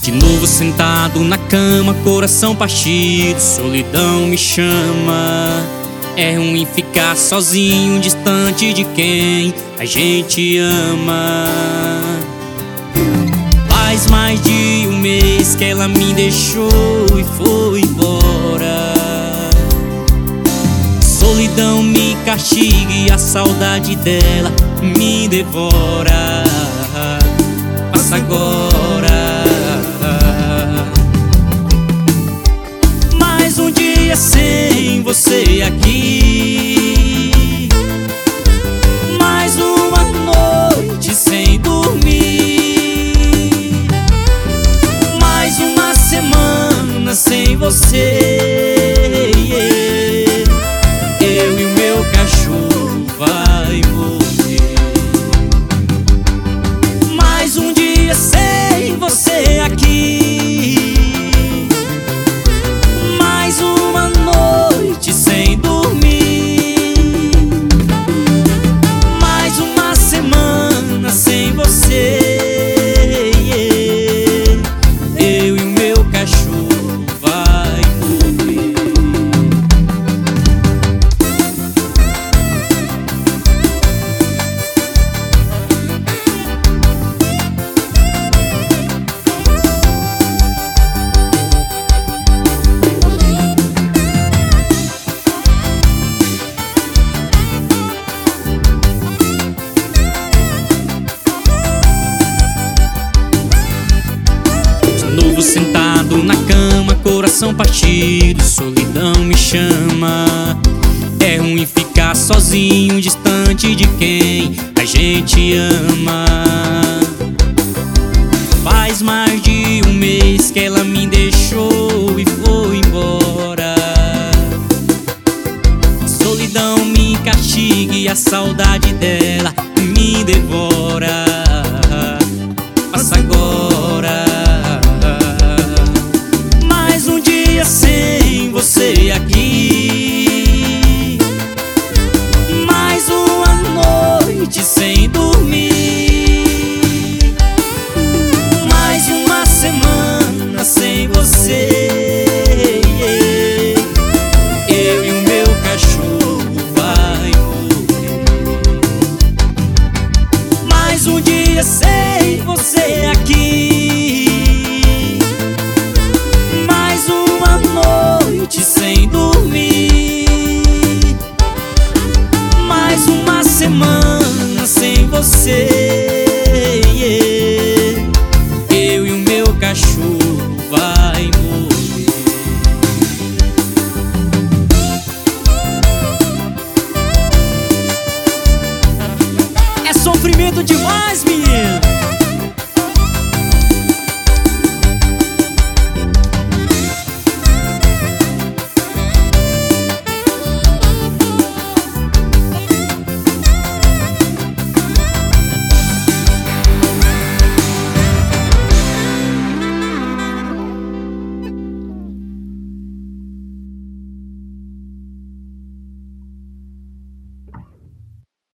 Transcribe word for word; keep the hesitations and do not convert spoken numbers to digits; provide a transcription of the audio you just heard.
De novo sentado na cama, coração partido, solidão me chama. É ruim ficar sozinho, distante de quem a gente ama. Faz mais de um mês que ela me deixou e foi embora. Solidão me castiga e a saudade dela me devora. Passa agora. Mais um dia sem você aqui, mais uma noite sem dormir, mais uma semana sem você. Eu e o meu cachorro vai morrer. Mais um dia sem você aqui, mais uma noite sem dormir, mais uma semana sem você. Eu e o meu cachorro vai morrer. Novo sentado na cama, coração partido, solidão me chama. É ruim ficar sozinho, distante de quem a gente ama. Faz mais de um mês que ela me deixou e foi embora. Solidão me castiga e a saudade dela me devora. Passa agora. Sem você aqui, mais uma noite sem dormir, mais uma semana sem você. Eu e o meu cachorro vai morrer. Mais um dia sem você aqui, noite sem dormir, mais uma semana sem você. Eu e o meu cachorro vai morrer. É sofrimento demais,